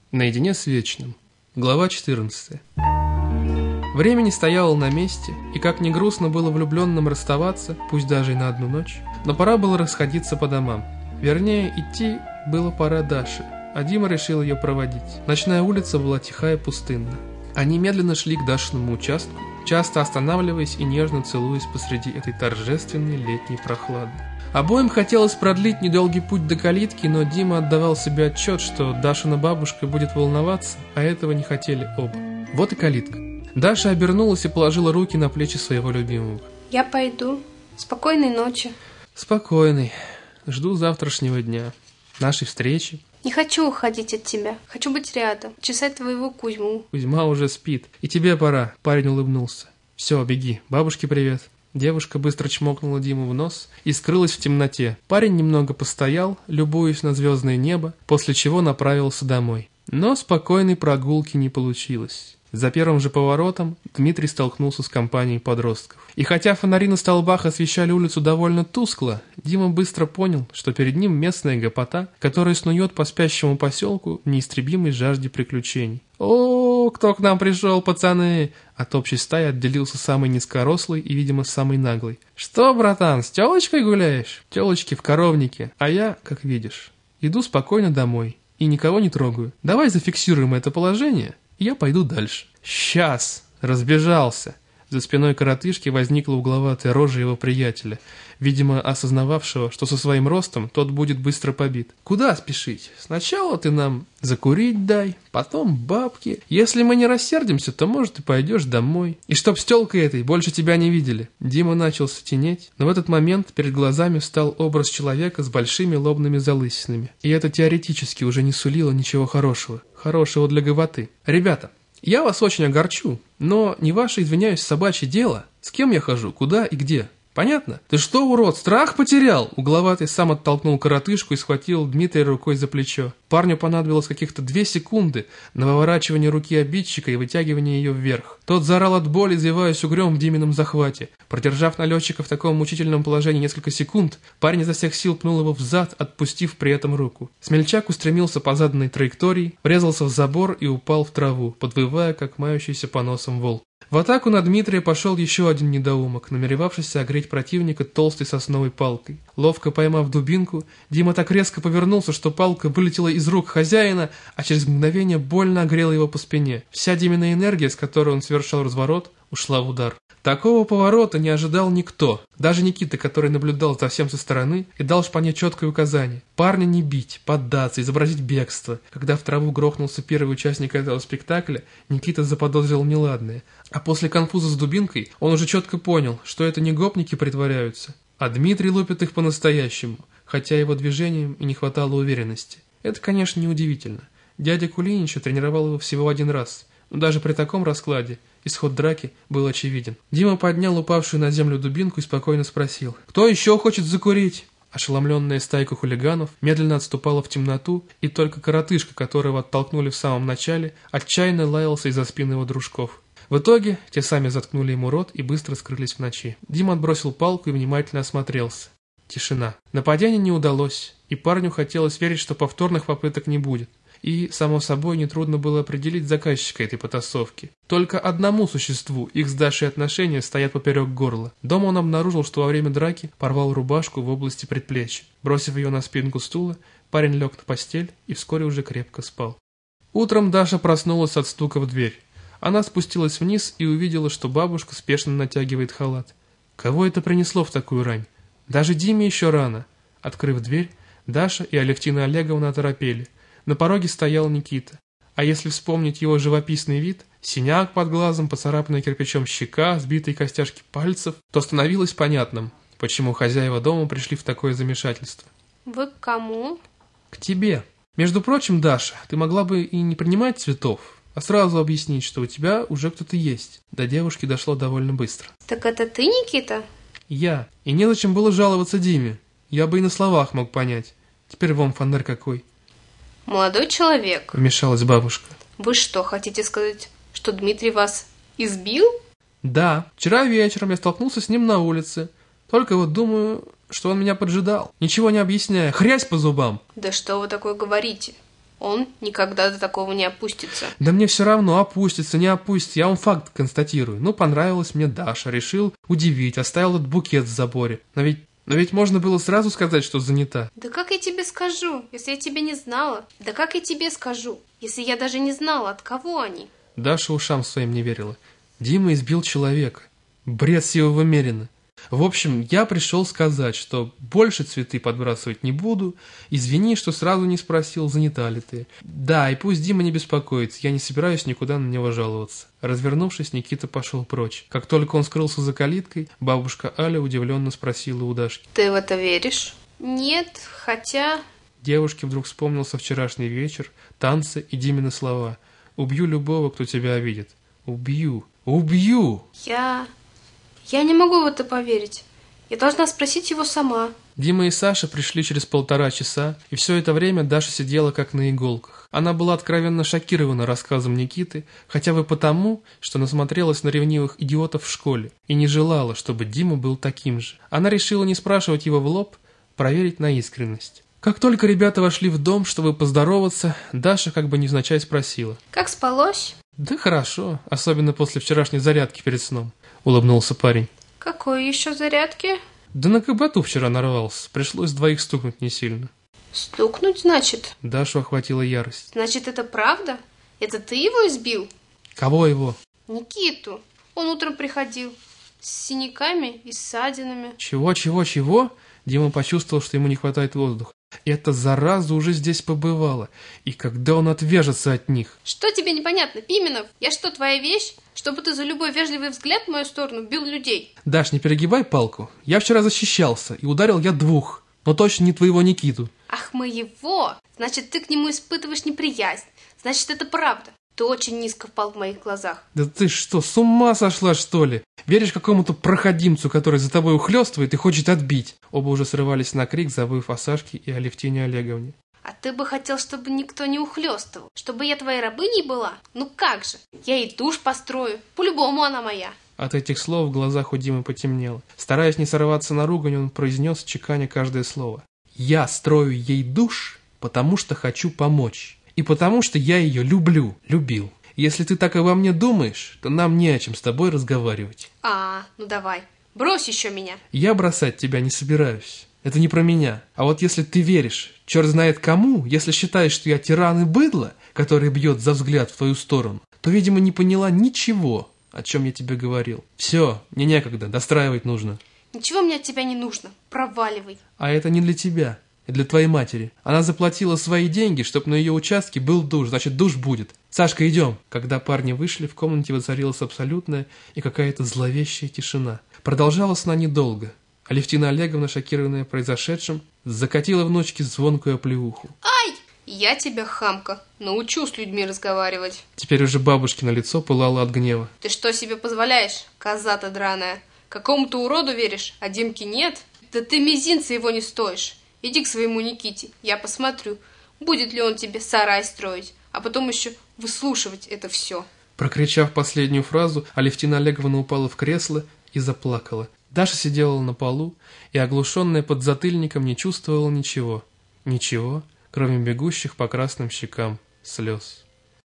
Наедине с вечным. Глава 14. Время не стояло на месте, и как ни грустно было влюбленным расставаться, пусть даже и на одну ночь, но пора было расходиться по домам. Вернее, идти было пора Даше, а Дима решил ее проводить. Ночная улица была тихая и пустынна. Они медленно шли к Дашиному участку, часто останавливаясь и нежно целуясь посреди этой торжественной летней прохлады. Обоим хотелось продлить недолгий путь до калитки, но Дима отдавал себе отчет, что Дашина бабушка будет волноваться, а этого не хотели оба. Вот и калитка. Даша обернулась и положила руки на плечи своего любимого. Я пойду. Спокойной ночи. Спокойной. Жду завтрашнего дня. Нашей встречи. Не хочу уходить от тебя. Хочу быть рядом. Чесать твоего Кузьму. Кузьма уже спит. И тебе пора. Парень улыбнулся. Все, беги. Бабушке привет. Девушка быстро чмокнула Диму в нос и скрылась в темноте. Парень немного постоял, любуясь на звездное небо, после чего направился домой. Но спокойной прогулки не получилось. За первым же поворотом Дмитрий столкнулся с компанией подростков. И хотя фонари на столбах освещали улицу довольно тускло, Дима быстро понял, что перед ним местная гопота, которая снует по спящему поселку в неистребимой жажде приключений. «О, кто к нам пришел, пацаны?» От общей стаи отделился самый низкорослый и, видимо, самый наглый. «Что, братан, с тёлочкой гуляешь?» «Тёлочки в коровнике, а я, как видишь, иду спокойно домой и никого не трогаю. Давай зафиксируем это положение, и я пойду дальше». «Сейчас!» Разбежался. За спиной коротышки возникла угловатая рожа его приятеля, видимо, осознававшего, что со своим ростом тот будет быстро побит. «Куда спешить? Сначала ты нам закурить дай, потом бабки. Если мы не рассердимся, то, может, и пойдешь домой. И чтоб с тёлкой этой больше тебя не видели». Дима начал сутенеть, но в этот момент перед глазами встал образ человека с большими лобными залысинами. И это теоретически уже не сулило ничего хорошего. Хорошего для гопоты. «Ребята, я вас очень огорчу, но не ваше, извиняюсь, собачье дело, с кем я хожу, куда и где. Понятно? Ты что, урод, страх потерял?» Угловатый сам оттолкнул коротышку и схватил Дмитрия рукой за плечо. Парню понадобилось каких-то 2 секунды на выворачивание руки обидчика и вытягивание ее вверх. Тот заорал от боли, извиваясь угрём в Димином захвате. Продержав налетчика в таком мучительном положении несколько секунд, парень изо всех сил пнул его взад, отпустив при этом руку. Смельчак устремился по заданной траектории, врезался в забор и упал в траву, подвывая, как мающийся по носам волк. В атаку на Дмитрия пошел еще один недоумок, намеревавшийся огреть противника толстой сосновой палкой. Ловко поймав дубинку, Дима так резко повернулся, что палка вылетела из рук хозяина, а через мгновение больно огрела его по спине. Вся Димина энергия, с которой он совершал разворот, ушла в удар. Такого поворота не ожидал никто, даже Никита, который наблюдал за всем со стороны и дал шпане четкое указание: парня не бить, поддаться, изобразить бегство. Когда в траву грохнулся первый участник этого спектакля, Никита заподозрил неладное, а после конфуза с дубинкой он уже четко понял, что это не гопники притворяются, а Дмитрий лупит их по-настоящему, хотя его движением и не хватало уверенности. Это, конечно, неудивительно. Дядя Кулинича тренировал его всего 1 раз, но даже при таком раскладе исход драки был очевиден. Дима поднял упавшую на землю дубинку и спокойно спросил: «Кто еще хочет закурить?» Ошеломленная стайка хулиганов медленно отступала в темноту, и только коротышка, которого оттолкнули в самом начале, отчаянно лаялся из-за спины его дружков. В итоге те сами заткнули ему рот и быстро скрылись в ночи. Дима отбросил палку и внимательно осмотрелся. Тишина. Нападение не удалось, и парню хотелось верить, что повторных попыток не будет. И, само собой, нетрудно было определить заказчика этой потасовки. Только одному существу их с Дашей отношения стоят поперек горла. Дома он обнаружил, что во время драки порвал рубашку в области предплечья. Бросив ее на спинку стула, парень лег на постель и вскоре уже крепко спал. Утром Даша проснулась от стука в дверь. Она спустилась вниз и увидела, что бабушка спешно натягивает халат. Кого это принесло в такую рань? Даже Диме еще рано. Открыв дверь, Даша и Алевтина Олеговна оторопели. На пороге стоял Никита. А если вспомнить его живописный вид, синяк под глазом, поцарапанная кирпичом щека, сбитые костяшки пальцев, то становилось понятным, почему хозяева дома пришли в такое замешательство. Вы к кому? К тебе. Между прочим, Даша, ты могла бы и не принимать цветов, а сразу объяснить, что у тебя уже кто-то есть. До девушки дошло довольно быстро. Так это ты, Никита? Я. И незачем было жаловаться Диме. Я бы и на словах мог понять. Теперь вон фонарь какой. Молодой человек, вмешалась бабушка. Вы что, хотите сказать, что Дмитрий вас избил? Да, вчера вечером я столкнулся с ним на улице. Только вот думаю, что он меня поджидал. Ничего не объясняя, хрясь по зубам. Да что вы такое говорите? Он никогда до такого не опустится. Да мне все равно, опустится, не опустится, я вам факт констатирую. Ну, понравилась мне Даша, решил удивить, оставил этот букет в заборе. Но ведь можно было сразу сказать, что занята. Да как я тебе скажу, если я тебя не знала? Да как я тебе скажу, если я даже не знала, от кого они? Даша ушам своим не верила. Дима избил человека. Бред сивого Мерина. В общем, я пришел сказать, что больше цветы подбрасывать не буду. Извини, что сразу не спросил, занята ли ты. Да, и пусть Дима не беспокоится, я не собираюсь никуда на него жаловаться. Развернувшись, Никита пошел прочь. Как только он скрылся за калиткой, бабушка Аля удивленно спросила у Дашки. Ты в это веришь? Нет, хотя... Девушке вдруг вспомнился вчерашний вечер, танцы и Димины слова. «Убью любого, кто тебя обидит. Убью! Убью!» Я не могу в это поверить. Я должна спросить его сама. Дима и Саша пришли через 1,5 часа, и все это время Даша сидела как на иголках. Она была откровенно шокирована рассказом Никиты, хотя бы потому, что насмотрелась на ревнивых идиотов в школе и не желала, чтобы Дима был таким же. Она решила не спрашивать его в лоб, проверить на искренность. Как только ребята вошли в дом, чтобы поздороваться, Даша как бы невзначай спросила. Как спалось? «Да хорошо, особенно после вчерашней зарядки перед сном», — улыбнулся парень. Какой еще зарядки? «Да на КБТУ вчера нарвался, пришлось 2 стукнуть не сильно». Стукнуть, значит? Дашу охватила ярость. Значит, это правда? Это ты его избил? «Кого его?» Никиту. Он утром приходил с синяками и ссадинами. «Чего?» Дима почувствовал, что ему не хватает воздуха. Эта зараза уже здесь побывала. И когда он отвяжется от них? Что тебе непонятно, Пименов? Я что, твоя вещь? Чтобы ты за любой вежливый взгляд в мою сторону бил людей? Даш, не перегибай палку. Я вчера защищался, и ударил я 2. Но точно не твоего Никиту. Ах, моего! Значит, ты к нему испытываешь неприязнь. Значит, это правда. Ты очень низко впал в моих глазах. Да ты что, с ума сошла, что ли? Веришь какому-то проходимцу, который за тобой ухлёстывает и хочет отбить? Оба уже срывались на крик, забыв о Сашке и Алевтине Олеговне. А ты бы хотел, чтобы никто не ухлёстывал? Чтобы я твоей рабыней была? Ну как же? Я ей душ построю. По-любому она моя. От этих слов в глазах у Димы потемнело. Стараясь не сорваться на ругань, он произнес, чеканя каждое слово. «Я строю ей душ, потому что хочу помочь. И потому что я ее любил. Если ты так обо мне думаешь, то нам не о чем с тобой разговаривать». Ну давай, брось еще меня. «Я бросать тебя не собираюсь. Это не про меня. А вот если ты веришь, черт знает кому, если считаешь, что я тиран и быдло, который бьет за взгляд в твою сторону, то, видимо, не поняла ничего, о чем я тебе говорил. Все, мне некогда, достраивать нужно». Ничего мне от тебя не нужно. Проваливай. «А это не для тебя. И для твоей матери. Она заплатила свои деньги, чтобы на ее участке был душ, значит, душ будет. Сашка, идем!» Когда парни вышли, в комнате воцарилась абсолютная и какая-то зловещая тишина. Продолжалась она недолго. Алевтина Олеговна, шокированная произошедшим, закатила внучке звонкую оплеуху. Ай! Я тебя, хамка, научу с людьми разговаривать. Теперь уже бабушкино лицо пылало от гнева. Ты что себе позволяешь, коза-то драная? Какому-то уроду веришь, а Димке нет? Да ты мизинца его не стоишь. Иди к своему Никите, я посмотрю, будет ли он тебе сарай строить, а потом еще выслушивать это все. Прокричав последнюю фразу, Алевтина Олеговна упала в кресло и заплакала. Даша сидела на полу и, оглушенная подзатыльником, не чувствовала ничего. Ничего, кроме бегущих по красным щекам слез.